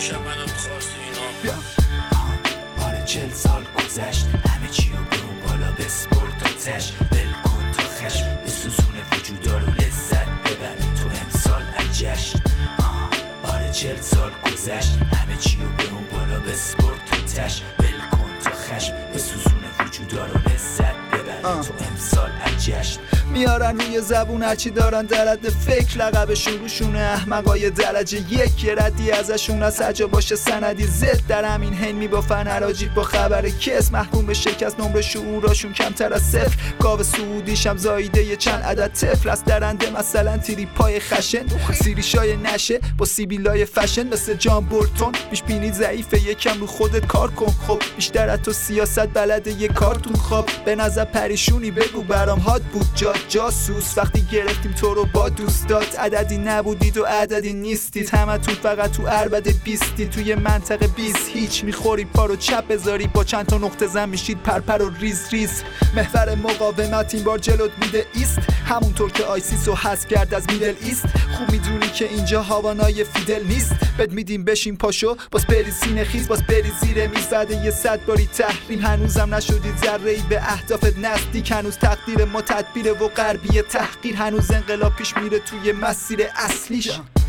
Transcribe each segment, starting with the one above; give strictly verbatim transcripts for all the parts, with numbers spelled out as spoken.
همیشه منم خواست اینا. آره چل سال گذشت همه چی رو به اون بالا بسپرد آتش، بلکن تا خشم بسوزون وجودا رو لذت ببر تو امسال از جشن. آره چل سال گذشت همه چی رو به اون بالا بسپرد آتش، بلکن تا خشم بسوزون وجودا رو لذت ببر تو امسال از جشن. میارن روی زبون هرچی دارن در حد فکر، لقبشون روشونه احمقای درجه یک، یه ردی ازشون از هجا باشه سندی زد، در همین حین میبافن عراجیب با خبر کس، محکوم به شکست نمره شعوراشون کمتر از صفر، گاو سعودیشم زاییده یه چند عدد طفل از درنده، مثلا تیری پای خشن سیریشای نشه با سیبیلای فشن، مثل جان بولتون پیش بینی ضعیفه یکم رو خودت کار کن، خب بیشتر از تو سیاست بلده یه کارتون خواب، به نظر پریشونی بگو برام هات بود جا جاسوس، وقتی گرفتیم تو رو با دوستات عددی نبودید و عددی نیستید، همتون فقط تو عربد بیستی، توی منطقه بیست هیچ میخوری پا رو چپ بذاری با چند تا نقطه زن میشید پرپر و ریز ریز، محور مقاومت این بار جلوت میده ایست، همونطور که آیسیس رو حذف کرد از میدل ایست، خوب میدونی که اینجا هاوانای فیدل نیست، بد میدیم بشین پاشو باز بری سینه خیز، باز بری زیر میز بعد یه صد باری تحریم، هنوزم نشدید ذره‌ای به اهدافت نزدیک، هنوز تقدیر ما تدبیر و غربی تحقیر، هنوز انقلاب پیش میره توی مسیر اصلیش.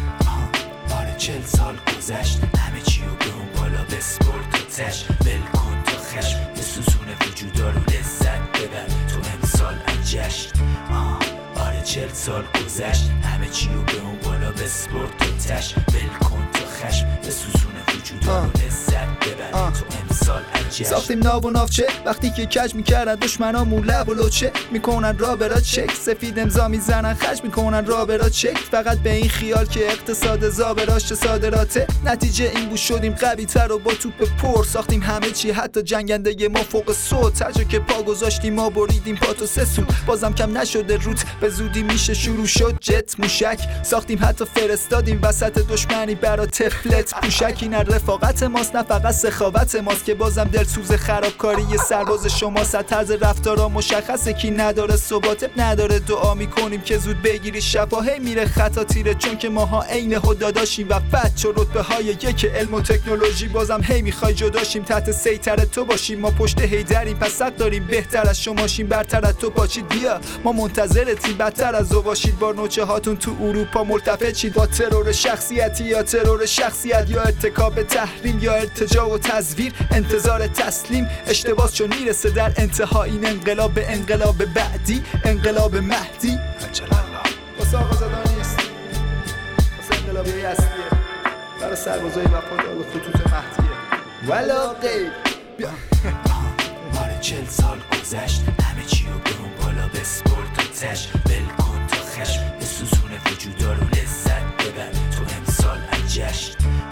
آره چل سال گذشت همه چی رو به اون بالا بسپرد آتش، بلکن تا خشم بسوزون وجودا رو لذت ببر تو امسال از جشن. آره چل سال گذشت همه چی رو به اون بالا بسپرد آتش، بلکن تا خشم بسوزون وجودا رو لذت ببر تو امسال از جشن. ساختیم ناو و ناوچه وقتی که کج میکردن دشمنامون لب و لوچه میکنن را برا چک، سفید امضا میزنن خرج میکنن را برا چک، فقط به این خیال که اقتصاد زابراش صادراته، نتیجه این بود شدیم قوی تر و با توپ پر، ساختیم همه چی حتی جنگنده ما فوق صوت، هر جا که پا گذاشتیم ما بریدیم پاتو سه سو، بازم کم نشده روت به زودی میشه شروع شد جت موشک، ساختیم حتی فرستادیم وسط دشمنی برا تفلت پوشک، این رفاقت ماست نه فقط سخاوت ماست که بازم دلسوز خرابکاری یه سرباز شما، طرز رفتارا مشخصه کی نداره ثبات نداره، دعا میکنیم که زود بگیری شفاهی میره خطا تیره، چون که ماها عین هدا داشتیم و فت چو رتبه های یک علم و تکنولوژی، بازم هی میخوای جداشیم تحت سیطر تو باشیم، ما پشت هیدریم پس حق داریم بهتر از شماشیم، برتر از تو پاچید بیا ما منتظرتیم، بدتر از او باشید با نوچه هاتون تو اروپا ملتفت شید، با ترور شخصیتی یا ترور شخصیت یا ارتکاب تحریم یا ارتجاع و تزویر، انتظار تسلیم اشتباه چون میرسه در انتها این انقلاب به انقلاب بعدی، انقلاب مهدی. عجل الله واسه آقا زدان نیست، واسه انقلابی اصلیه، برای سربازای وفادار به خطوط مهدیه ولا غیر. بیا آره چل سال گذشت همه چی رو به اون بالا بسپرد آتش، بلکن تا خشم بسوزون وجودا رو لذت ببر تو امسال از جشن.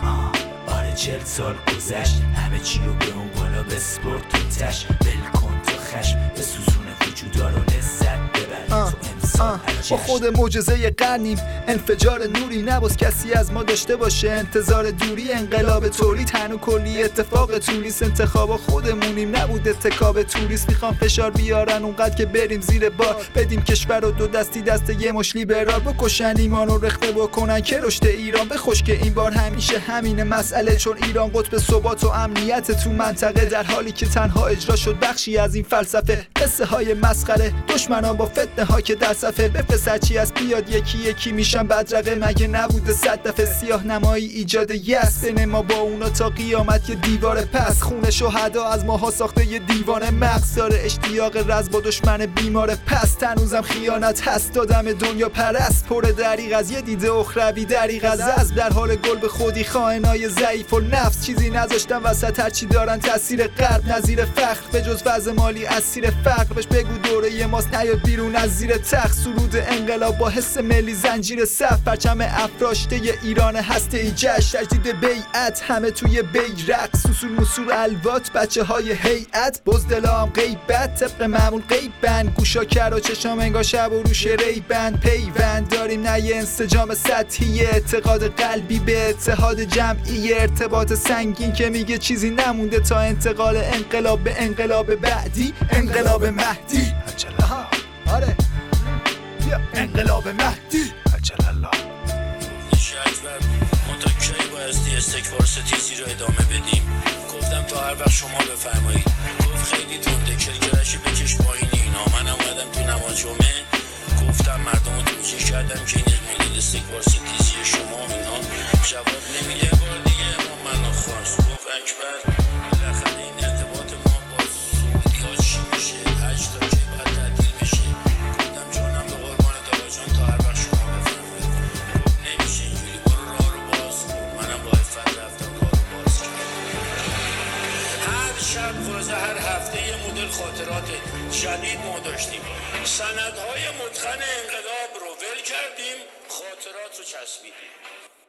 آره چل سال گذشت همه چی رو به اون بالا بسپرد آتش، بلکن تا خشم بسوزون وجودا رو لذت ببر تو امسال از جشن. با خود معجزه قرنیم انفجار نوری، نباز کسی از ما داشته باشه انتظار دوری، انقلاب تولید تنو کلی اتفاق توریست، انتخاب خودمونیم نبود اتکاب توریست، میخوام فشار بیارن اونقدر که بریم زیر بار، بدیم کشور رو دو دستی دست یه مش لیبرال، بکشن ایمان رو رخته بکنن که رشد ایران بخوش، که این بار همیشه همین مسئله، چون ایران قطب ثبات و امنیت تو منطقه، در حالی که تنها اجرا شد بخشی از این فلسفه، قصه های مسخره دشمنان با فتنه ها که در صفحه، بفرست چی از بیاد یکی یکی میشن بدرقه، مگه نبوده صد دفعه سیاه نمایی ایجاد یس بین ما با اونا تا قیامت یه دیوار پس، خون شهدا از ماها ساخته یه دیوانه مغز داره، اشتیاق رز با دشمن بیمار پس، هنوزم خیانت هست دادم دنیا پرست، پر دریغ از یه دیده اخروی دریغ از از، در حال گل به خودی خائنای ضعیف و نفس، چیزی نذاشتن وسط هرچی دارن تاثیر غرب نظیر فخر، به جز وضع مالی اسیر فقر، بهش بگو دوره ماست نیاد بیرون از زیر تخت، سرود انقلاب با حس ملی زنجیر صف، پرچم افراشته ی ایران هسته ای جشن، تجدید بیعت همه توی بیرق، سوسول مسول الوات بچه های هیئت، بزدلام غیبت طبق معمول غیبن، گوشا کر و چشام انگار شب و روش ریبن، پیوند داریم نه یه انسجام سطحی، اعتقاد قلبی به اتحاد جمعی، ارتباط سنگین که میگه چیزی نمونده تا انتقال انقلاب به انقلاب بعدی، انقلاب مهدی. عجل الله آره انقلاب مهدی. عجل الله شاید و تا کی بایستی استکبار ستیزی رو ادامه بدیم؟ گفتم تا هر وقت شما بفرمایید. گفت خیلی تنده، کرکرشی بکش پایین اینا. من اومدم تو نماز جمعه گفتم مردم رو توجیه کردم که این از مدل استکبار ستیزی شما اینا. جواب نمیده. بار دیگه امام منو خواست گفت اکبر بالاخره این ارتباط ما با سعودی ها چی میشه؟ حج تا کی باید تعطیل بشه؟ گفتم جانم به قربان دادا جان تا هر وقت شما بفرمایید. گفت نمیشه اینجوری، برو راه رو باز کن. منم با عفت رفتم راه رو باز کردم. هر شب واسه هر هفته یه مدل خاطرات جدید ما داشتیم. سندهای متقن انقلاب رو ول کردیم، خاطرات رو چسبیدیم.